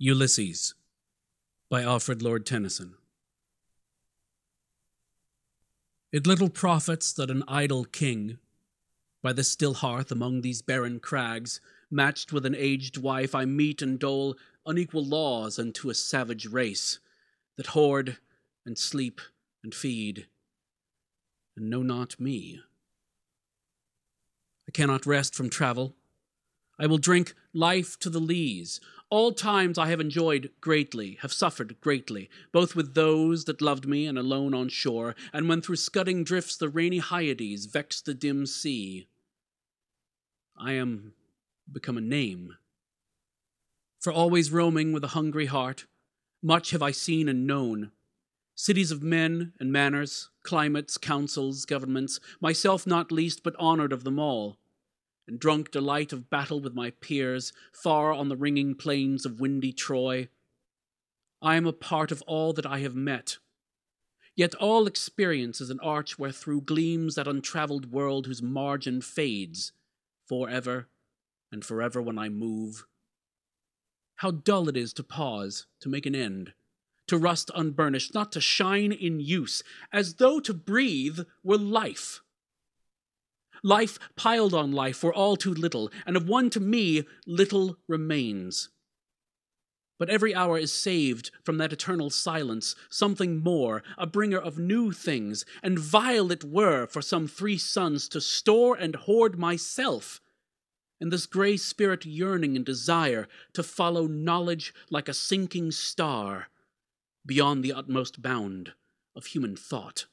Ulysses by Alfred Lord Tennyson. It little profits that an idle king, by the still hearth among these barren crags, matched with an aged wife, I mete and dole unequal laws unto a savage race, that hoard and sleep and feed, and know not me. I cannot rest from travel. I will drink life to the lees. All times I have enjoyed greatly, have suffered greatly, both with those that loved me and alone on shore, and when through scudding drifts the rainy Hyades vex the dim sea. I am become a name. For always roaming with a hungry heart, much have I seen and known. Cities of men and manners, climates, councils, governments, myself not least, but honored of them all, and drunk delight of battle with my peers, far on the ringing plains of windy Troy. I am a part of all that I have met. Yet all experience is an arch wherethrough gleams that untravelled world whose margin fades, forever and forever when I move. How dull it is to pause, to make an end, to rust unburnished, not to shine in use, as though to breathe were life. Life piled on life were all too little, and of one to me little remains. But every hour is saved from that eternal silence, something more, a bringer of new things, and vile it were for some 3 suns to store and hoard myself, and this grey spirit yearning and desire to follow knowledge like a sinking star beyond the utmost bound of human thought.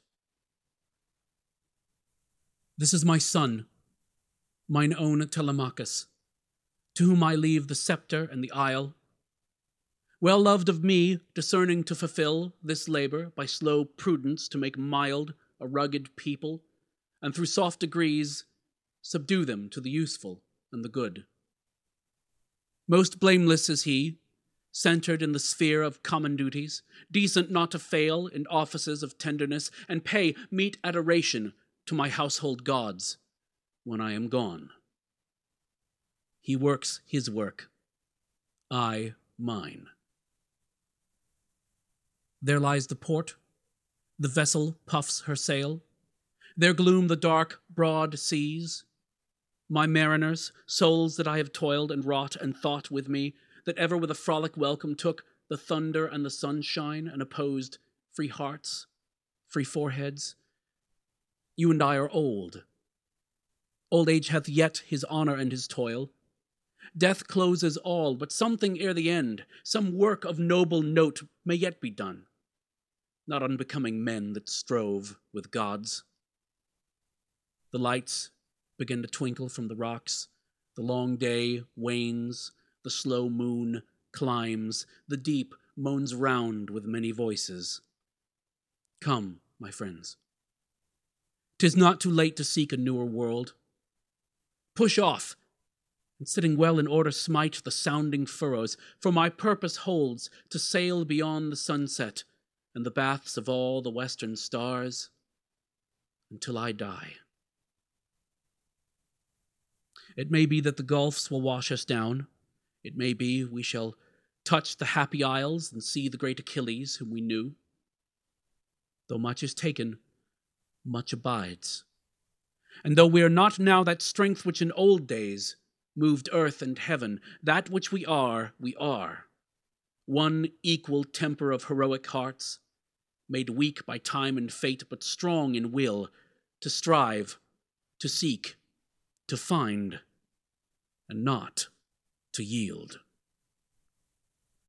This is my son, mine own Telemachus, to whom I leave the sceptre and the isle. Well loved of me, discerning to fulfill this labour by slow prudence to make mild a rugged people, and through soft degrees subdue them to the useful and the good. Most blameless is he, centred in the sphere of common duties, decent not to fail in offices of tenderness, and pay meet adoration to my household gods when I am gone. He works his work, I mine. There lies the port, the vessel puffs her sail, there gloom the dark, broad seas. My mariners, souls that I have toiled and wrought and thought with me, that ever with a frolic welcome took the thunder and the sunshine and opposed free hearts, free foreheads. You and I are old. Old age hath yet his honour and his toil. Death closes all, but something ere the end, some work of noble note may yet be done, not unbecoming men that strove with gods. The lights begin to twinkle from the rocks, the long day wanes, the slow moon climbs, the deep moans round with many voices. Come, my friends. 'Tis not too late to seek a newer world. Push off, and sitting well in order smite the sounding furrows, for my purpose holds to sail beyond the sunset and the baths of all the western stars until I die. It may be that the gulfs will wash us down. It may be we shall touch the happy isles and see the great Achilles whom we knew. Though much is taken, much abides. And though we are not now that strength which in old days moved earth and heaven, that which we are, one equal temper of heroic hearts, made weak by time and fate, but strong in will, to strive, to seek, to find, and not to yield.